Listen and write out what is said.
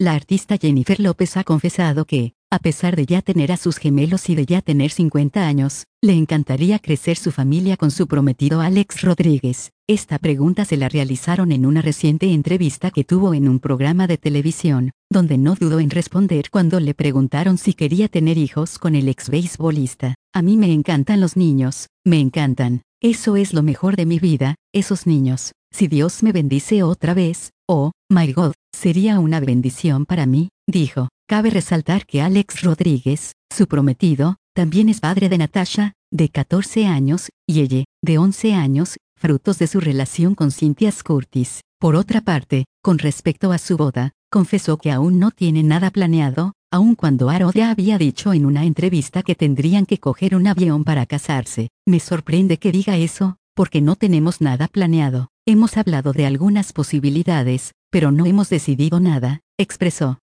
La artista Jennifer López ha confesado que, a pesar de ya tener a sus gemelos y de ya tener 50 años, le encantaría crecer su familia con su prometido Alex Rodríguez. Esta pregunta se la realizaron en una reciente entrevista que tuvo en un programa de televisión, donde no dudó en responder cuando le preguntaron si quería tener hijos con el ex beisbolista. A mí me encantan los niños, me encantan. Eso es lo mejor de mi vida, esos niños. Si Dios me bendice otra vez, oh, my God, sería una bendición para mí, dijo. Cabe resaltar que Alex Rodríguez, su prometido, también es padre de Natasha, de 14 años, y ella, de 11 años, frutos de su relación con Cynthia Curtis. Por otra parte, con respecto a su boda, confesó que aún no tiene nada planeado, aun cuando Aro ya había dicho en una entrevista que tendrían que coger un avión para casarse. Me sorprende que diga eso, porque no tenemos nada planeado. Hemos hablado de algunas posibilidades, pero no hemos decidido nada, expresó.